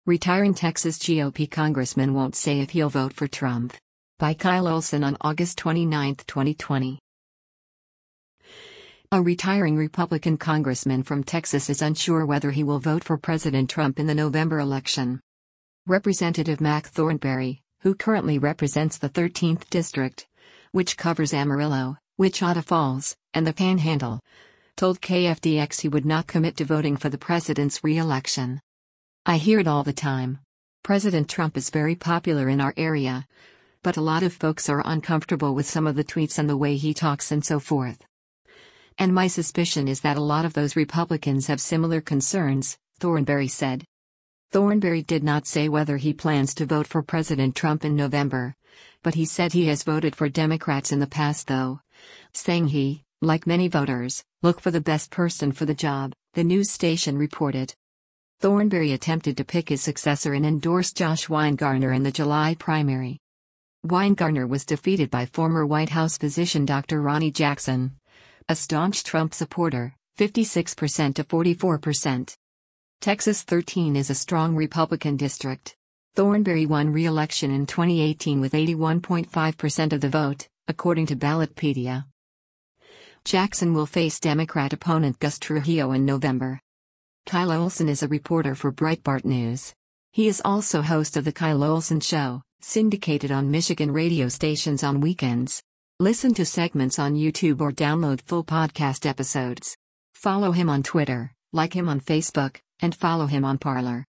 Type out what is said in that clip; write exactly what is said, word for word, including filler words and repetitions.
Retiring Texas G O P congressman won't say if he'll vote for Trump. By Kyle Olson on August twenty-ninth, twenty twenty. A retiring Republican congressman from Texas is unsure whether he will vote for President Trump in the November election. Representative Mac Thornberry, who currently represents the thirteenth District, which covers Amarillo, Wichita Falls, and the Panhandle, told K F D X he would not commit to voting for the president's re-election. "I hear it all the time. President Trump is very popular in our area, but a lot of folks are uncomfortable with some of the tweets and the way he talks and so forth. And my suspicion is that a lot of those Republicans have similar concerns," Thornberry said. Thornberry did not say whether he plans to vote for President Trump in November, but he said he has voted for Democrats in the past though, saying he, like many voters, look for the best person for the job, the news station reported. Thornberry attempted to pick his successor and endorsed Josh Weingarten in the July primary. Weingarten was defeated by former White House physician Doctor Ronny Jackson, a staunch Trump supporter, fifty-six percent to forty-four percent. Texas thirteen is a strong Republican district. Thornberry won re-election in twenty eighteen with eighty-one point five percent of the vote, according to Ballotpedia. Jackson will face Democrat opponent Gus Trujillo in November. Kyle Olson is a reporter for Breitbart News. He is also host of The Kyle Olson Show, syndicated on Michigan radio stations on weekends. Listen to segments on YouTube or download full podcast episodes. Follow him on Twitter, like him on Facebook, and follow him on Parler.